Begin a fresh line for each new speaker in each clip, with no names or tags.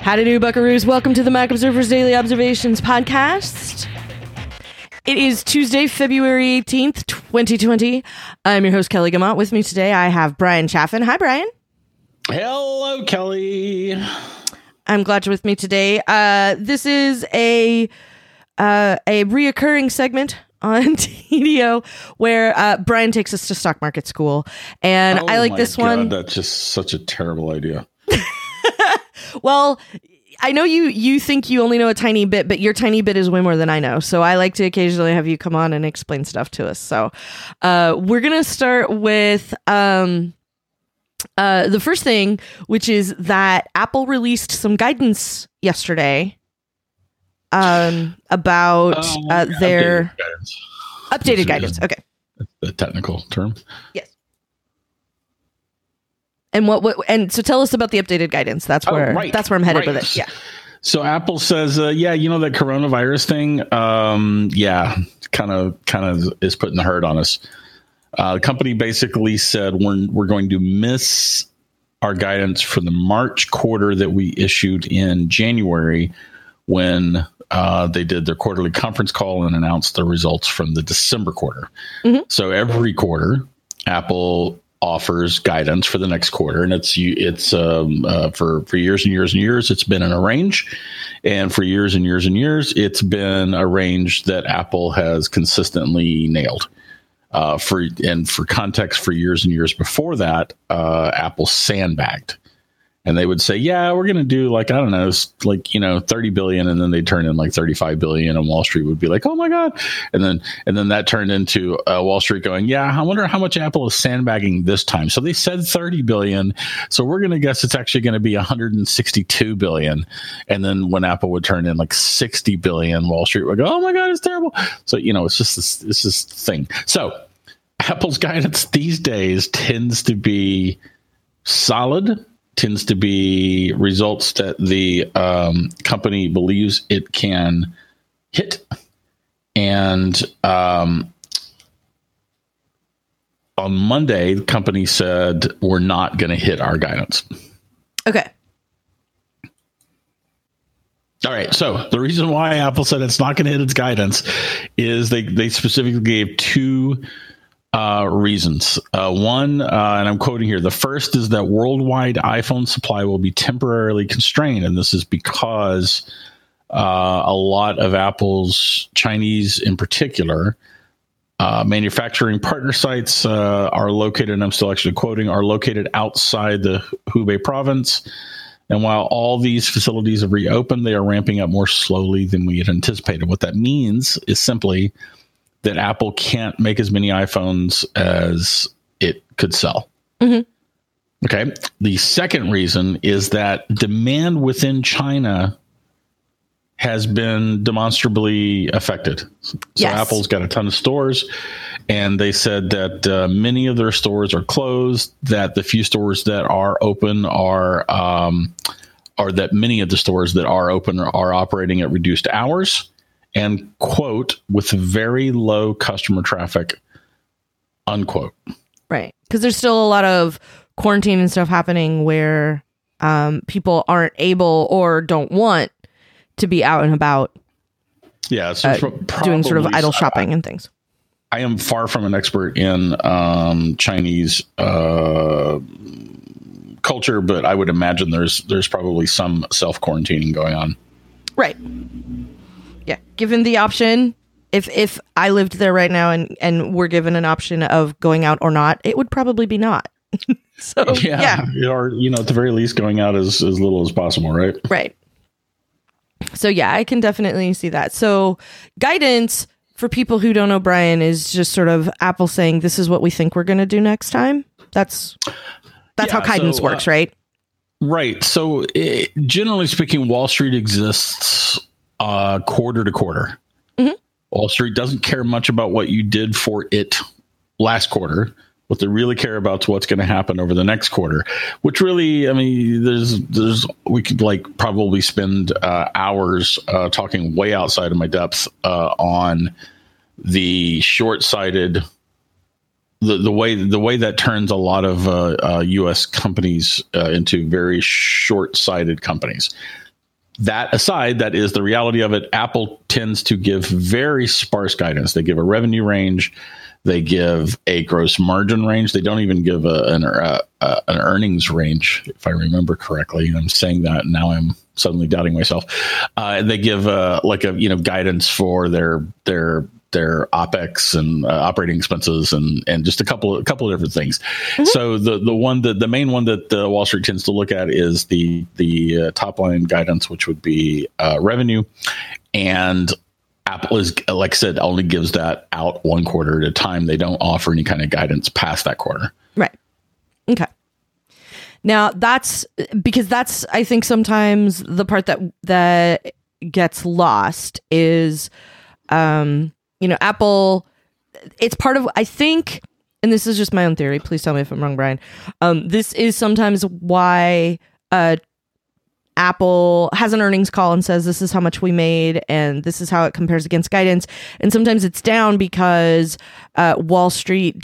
Howdy do, buckaroos. Welcome to the Mac Observer's Daily Observations podcast. It is Tuesday, February 18th, 2020. I'm your host, Kelly Gamont. With me today, I have Brian Chaffin. Hi, Brian.
Hello, Kelly.
I'm glad you're with me today. This is a reoccurring segment on TDO where Brian takes us to stock market school. And I like this one.
That's just such a terrible idea.
Well, I know you think you only know a tiny bit, but your tiny bit is way more than I know. So I like to occasionally have you come on and explain stuff to us. So we're going to start with the first thing, which is that Apple released some guidance yesterday about their updated guidance. Okay.
The technical term.
Yes. And and so tell us about the updated guidance. That's where I'm headed with it. Yeah.
So Apple says, that coronavirus thing, kind of is putting the hurt on us. The company basically said we're going to miss our guidance for the March quarter that we issued in January when they did their quarterly conference call and announced the results from the December quarter. Mm-hmm. So every quarter, Apple offers guidance for the next quarter, and it's for years and years and years it's been in a range, and for years and years and years it's been a range that Apple has consistently nailed. For context, for years and years before that, Apple sandbagged, and they would say, "Yeah, we're going to do 30 billion," and then they turn in 35 billion, and Wall Street would be like, "Oh my god!" And then that turned into Wall Street going, "Yeah, I wonder how much Apple is sandbagging this time." So they said 30 billion, so we're going to guess it's actually going to be 162 billion. And then when Apple would turn in 60 billion, Wall Street would go, "Oh my god, it's terrible." So it's just this thing. So Apple's guidance these days tends to be solid. Tends to be results that the company believes it can hit. And on Monday, the company said we're not going to hit our guidance.
Okay.
All right. So the reason why Apple said it's not going to hit its guidance is they specifically gave two reasons. One, and I'm quoting here, the first is that worldwide iPhone supply will be temporarily constrained. And this is because a lot of Apple's Chinese, in particular, manufacturing partner sites are located, and I'm still actually quoting, are located outside the Hubei province. And while all these facilities have reopened, they are ramping up more slowly than we had anticipated. What that means is simply that Apple can't make as many iPhones as it could sell. Mm-hmm. Okay. The second reason is that demand within China has been demonstrably affected. So yes. Apple's got a ton of stores, and they said that many of their stores are closed, that the few stores that are open or that many of the stores that are open are operating at reduced hours, and, quote, with very low customer traffic, unquote.
Right. Because there's still a lot of quarantine and stuff happening where people aren't able or don't want to be out and about.
Yeah. So
doing sort of idle shopping and things.
I am far from an expert in Chinese culture, but I would imagine there's probably some self-quarantining going on.
Right. Yeah, given the option, if I lived there right now and were given an option of going out or not, it would probably be not. So yeah.
Or at the very least, going out as little as possible, right?
Right. So yeah, I can definitely see that. So guidance for people who don't know, Brian, is just sort of Apple saying this is what we think we're going to do next time. That's how guidance works, right?
Right. So generally speaking, Wall Street exists quarter to quarter. Mm-hmm. Wall Street doesn't care much about what you did for it last quarter. What they really care about is what's going to happen over the next quarter, which really, I mean, we could probably spend hours talking way outside of my depth on the short-sighted, the way that turns a lot of U.S. companies into very short-sighted companies. that aside, that is the reality of it. Apple tends to give very sparse guidance. They give a revenue range. They give a gross margin range. They don't even give an earnings range, if I remember correctly. I'm saying that and now I'm suddenly doubting myself. They give guidance for their OpEx and operating expenses and just a couple of different things. Mm-hmm. So the main one that Wall Street tends to look at is the top line guidance, which would be revenue, and Apple is, like I said, only gives that out one quarter at a time. They don't offer any kind of guidance past that quarter.
Right. Okay. Now that's I think sometimes the part that gets lost is, Apple, it's part of, I think, and this is just my own theory, please tell me if I'm wrong, Brian. This is sometimes why Apple has an earnings call and says, this is how much we made and this is how it compares against guidance. And sometimes it's down because Wall Street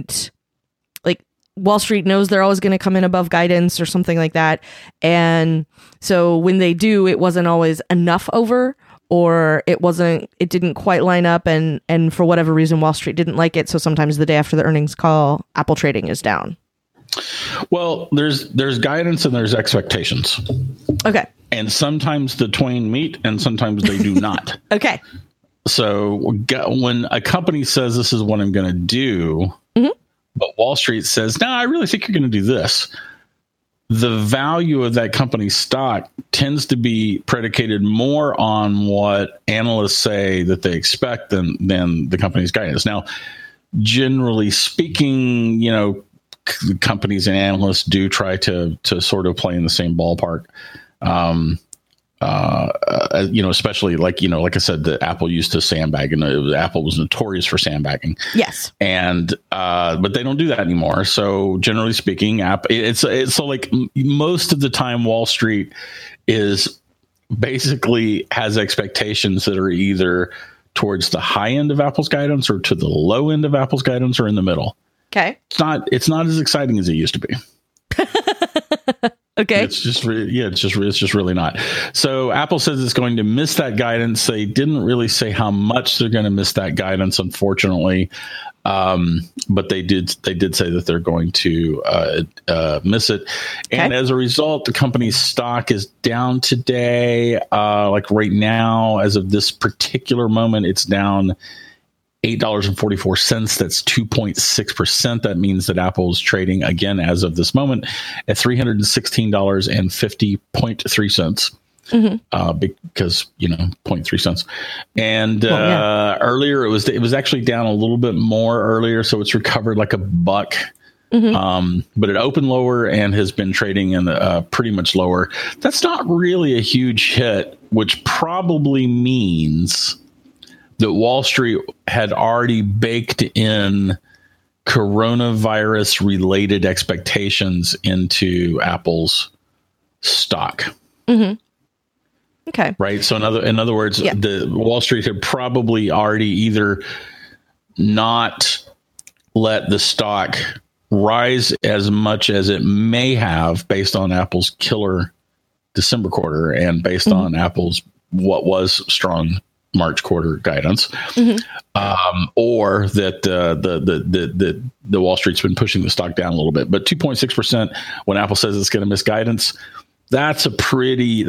knows they're always going to come in above guidance or something like that. And so when they do, it wasn't always enough over, or it didn't quite line up, and for whatever reason, Wall Street didn't like it. So sometimes the day after the earnings call, Apple trading is down.
Well, there's guidance and there's expectations.
Okay.
And sometimes the twain meet and sometimes they do not.
Okay.
So when a company says this is what I'm going to do, mm-hmm. but Wall Street says, no, I really think you're going to do this, the value of that company's stock tends to be predicated more on what analysts say that they expect than the company's guidance. Now, generally speaking, companies and analysts do try to sort of play in the same ballpark. Especially like I said, that Apple used to sandbag, and Apple was notorious for sandbagging. Yes. And, but they don't do that anymore. So generally speaking, it's so like most of the time Wall Street is basically has expectations that are either towards the high end of Apple's guidance or to the low end of Apple's guidance or in the middle.
Okay.
It's not as exciting as it used to be.
Okay.
It's just really not. So Apple says it's going to miss that guidance. They didn't really say how much they're going to miss that guidance, unfortunately. But they did say that they're going to miss it. Okay. And as a result, the company's stock is down today. Like right now, as of this particular moment, it's down $8.44. That's 2.6%. That means that Apple is trading again as of this moment at $316.50.3. Mm-hmm. Because 0.3 cents. And earlier it was actually down a little bit more earlier, so it's recovered like a buck. Mm-hmm. But it opened lower and has been trading in pretty much lower. That's not really a huge hit, which probably means that Wall Street had already baked in coronavirus related expectations into Apple's stock.
Mm-hmm. Okay.
Right. So in other words, the Wall Street had probably already either not let the stock rise as much as it may have based on Apple's killer December quarter and based mm-hmm. on Apple's what was strong March quarter guidance, mm-hmm. Or that the Wall Street's been pushing the stock down a little bit. But 2.6% when Apple says it's going to miss guidance, that's a very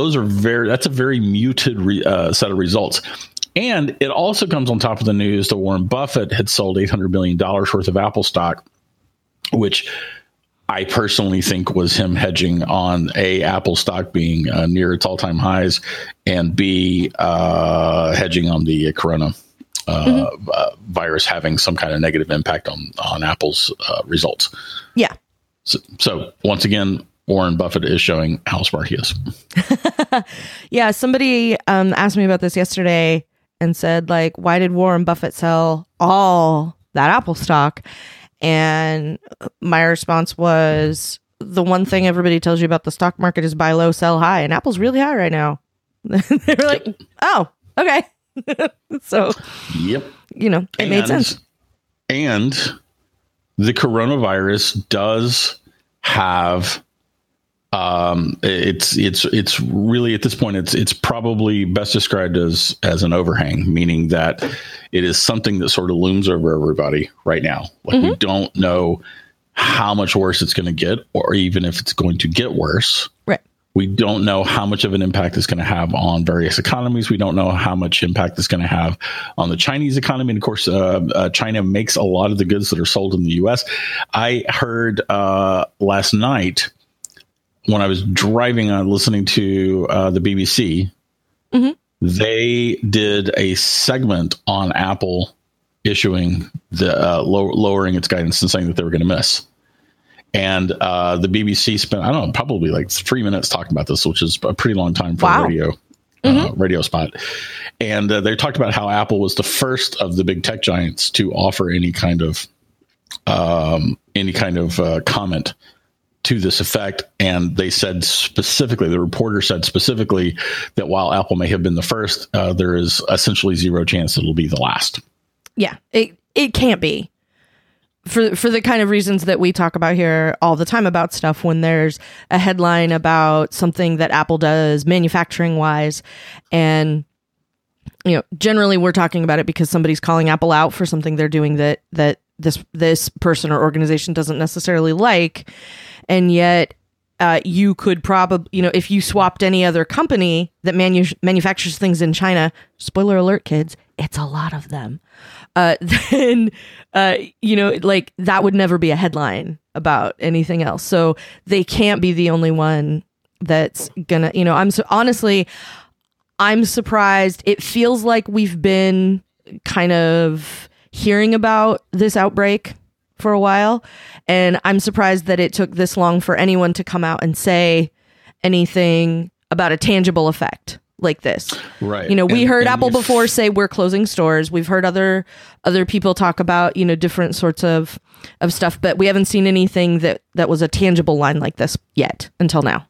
muted set of results. And it also comes on top of the news that Warren Buffett had sold $800 million worth of Apple stock, which I personally think was him hedging on A, Apple stock being near its all-time highs, and B, hedging on the corona virus having some kind of negative impact on Apple's results.
Yeah.
So once again, Warren Buffett is showing how smart he is.
Yeah, somebody asked me about this yesterday and said, like, why did Warren Buffett sell all that Apple stock? And my response was, the one thing everybody tells you about the stock market is buy low, sell high. And Apple's really high right now. They were like, oh, okay. So,
yep.
It made sense.
And the coronavirus does have It's really, at this point, it's probably best described as an overhang, meaning that it is something that sort of looms over everybody right now. Like, we don't know how much worse it's going to get, or even if it's going to get worse.
Right.
We don't know how much of an impact it's going to have on various economies. We don't know how much impact it's going to have on the Chinese economy. And of course, China makes a lot of the goods that are sold in the U.S. I heard last night when I was driving on listening to the BBC, they did a segment on Apple issuing the lowering its guidance and saying that they were going to miss. And the BBC spent, I don't know, probably like 3 minutes talking about this, which is a pretty long time for a radio spot. And they talked about how Apple was the first of the big tech giants to offer any kind of comment to this effect. And they said specifically, the reporter said specifically, that while Apple may have been the first, there is essentially zero chance it'll be the last.
Yeah, it can't be. For the kind of reasons that we talk about here all the time about stuff, when there's a headline about something that Apple does manufacturing wise, and generally we're talking about it because somebody's calling Apple out for something they're doing that this person or organization doesn't necessarily like, and yet you could probably, if you swapped any other company that manufactures things in China, spoiler alert, kids, it's a lot of them, then, like, that would never be a headline about anything else. So they can't be the only one that's gonna, I'm surprised. It feels like we've been kind of hearing about this outbreak for a while, and I'm surprised that it took this long for anyone to come out and say anything about a tangible effect like this.
Right.
We heard Apple before say we're closing stores. We've heard other people talk about, different sorts of stuff, but we haven't seen anything that was a tangible line like this yet until now.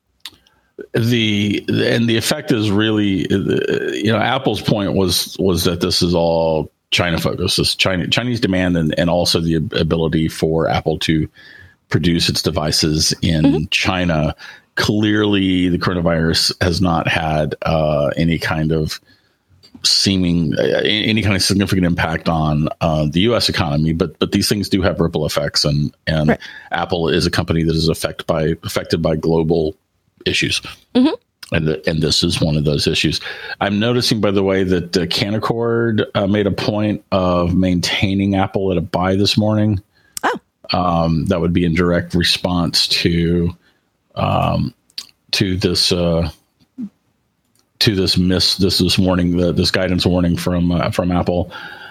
The effect is really, Apple's point was that this is all China focused. This Chinese demand and also the ability for Apple to produce its devices in China. Clearly, the coronavirus has not had any kind of significant impact on the U.S. economy, but these things do have ripple effects, and right. Apple is a company that is affected by global issues, and this is one of those issues. I'm noticing, by the way, that Canaccord made a point of maintaining Apple at a buy this morning. Oh, that would be in direct response to this miss this warning, this guidance warning from Apple.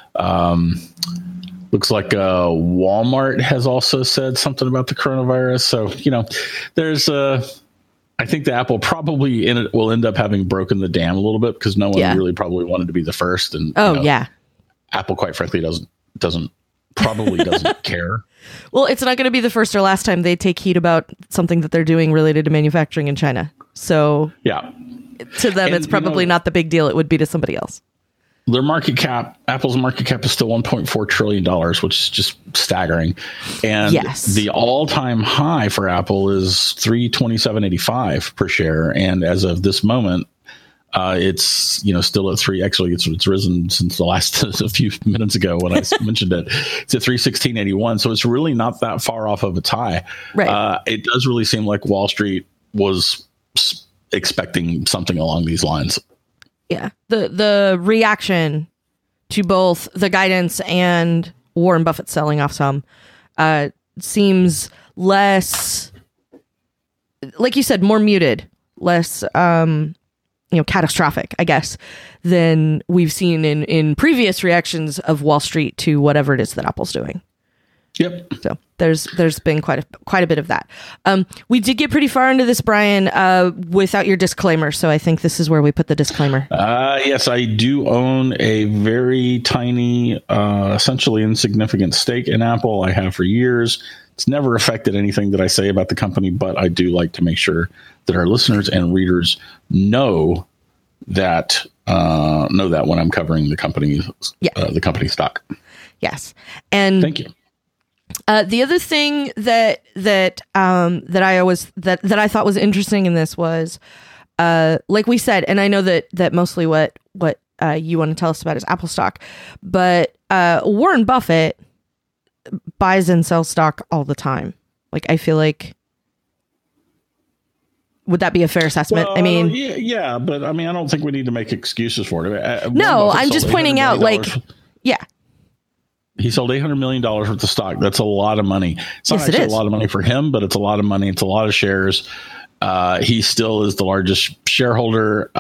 Looks like Walmart has also said something about the coronavirus. So there's I think the Apple probably will end up having broken the dam a little bit, because no one really probably wanted to be the first. And Apple, quite frankly, doesn't care.
Well, it's not going to be the first or last time they take heat about something that they're doing related to manufacturing in China. So to them, it's probably not the big deal it would be to somebody else.
Their market cap, Apple's market cap, is still $1.4 trillion, which is just staggering. And the all-time high for Apple is $327.85 per share. And as of this moment, it's still at three. Actually, it's risen since the last a few minutes ago when I mentioned it. It's at $316.81. So it's really not that far off of its high. Right. It does really seem like Wall Street was expecting something along these lines.
Yeah. The reaction to both the guidance and Warren Buffett selling off some seems less, like you said, more muted, less catastrophic, I guess, than we've seen in previous reactions of Wall Street to whatever it is that Apple's doing.
Yep.
So there's been quite a bit of that. We did get pretty far into this, Brian, without your disclaimer. So I think this is where we put the disclaimer.
Yes, I do own a very tiny, essentially insignificant stake in Apple. I have for years. It's never affected anything that I say about the company, but I do like to make sure that our listeners and readers know that when I'm covering the company, the company stock.
Yes, and
thank you.
The other thing that I thought was interesting in this was, like we said, and I know that mostly what you want to tell us about is Apple stock, but Warren Buffett buys and sells stock all the time. Like, I feel like, would that be a fair assessment?
Well,
I mean,
yeah, but I mean, I don't think we need to make excuses for it.
No, I'm just pointing out, like, yeah.
He sold $800 million worth of stock. That's a lot of money. It's not actually a lot of money for him, but it's a lot of money. It's a lot of shares. He still is the largest shareholder.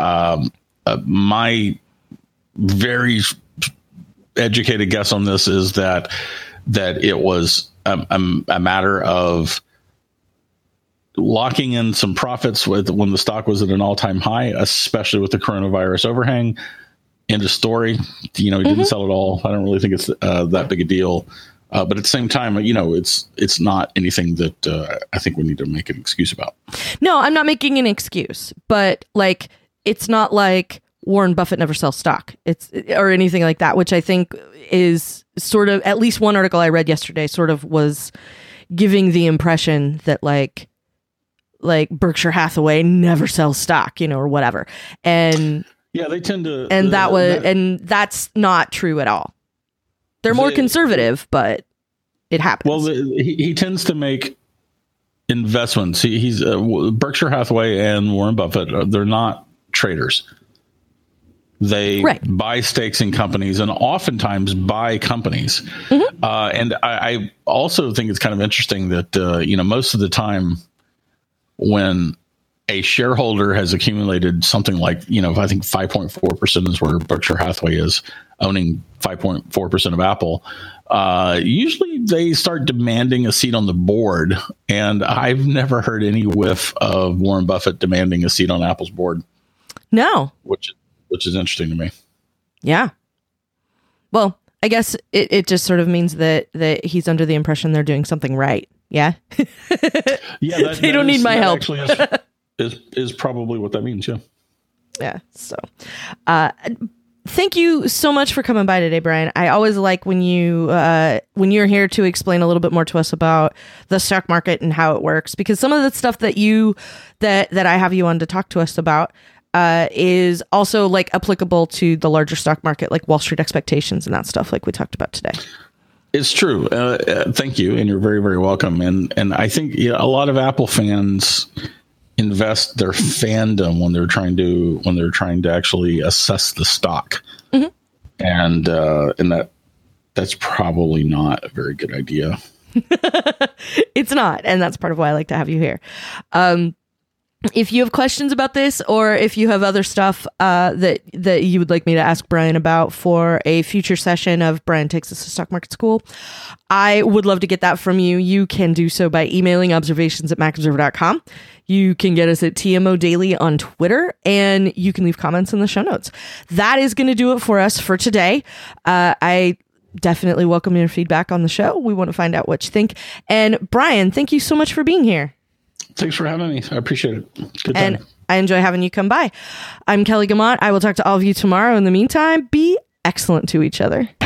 My very educated guess on this is that it was a matter of locking in some profits when the stock was at an all-time high, especially with the coronavirus overhang. End of story. He didn't sell it all. I don't really think it's that big a deal. But at the same time, it's not anything that I think we need to make an excuse about.
No, I'm not making an excuse, but like, it's not like Warren Buffett never sells stock. Or anything like that, which I think is sort of, at least one article I read yesterday sort of was giving the impression that like Berkshire Hathaway never sells stock, or whatever. And
yeah, they tend to,
and that's not true at all. They're more conservative, but it happens.
Well, he tends to make investments. He's Berkshire Hathaway and Warren Buffett. They're not traders. They buy stakes in companies and oftentimes buy companies. Mm-hmm. And I also think it's kind of interesting that most of the time when a shareholder has accumulated something like, I think 5.4% is where Berkshire Hathaway is, owning 5.4% of Apple. Usually they start demanding a seat on the board. And I've never heard any whiff of Warren Buffett demanding a seat on Apple's board.
No.
Which is interesting to me. Yeah.
Well, I guess it just sort of means that he's under the impression they're doing something right. Yeah.
Yeah.
They don't need my help.
Actually is probably what that means. Yeah.
Yeah. So, thank you so much for coming by today, Brian. I always like when you're here to explain a little bit more to us about the stock market and how it works, because some of the stuff that I have you on to talk to us about is also like applicable to the larger stock market, like Wall Street expectations and that stuff, like we talked about today.
It's true. Thank you, and you're very, very welcome. And I think a lot of Apple fans invest their fandom when they're trying to actually assess the stock, mm-hmm. and that's probably not a very good idea.
It's not, and that's part of why I like to have you here. If you have questions about this, or if you have other stuff that you would like me to ask Brian about for a future session of Brian Takes Us to Stock Market School, I would love to get that from you. You can do so by emailing observations@macobserver.com. You can get us at TMO Daily on Twitter, and you can leave comments in the show notes. That is going to do it for us for today. I definitely welcome your feedback on the show. We want to find out what you think. And Brian, thank you so much for being here.
Thanks for having me. I appreciate it. Good time.
And I enjoy having you come by. I'm Kelly Guimont. I will talk to all of you tomorrow. In the meantime, be excellent to each other.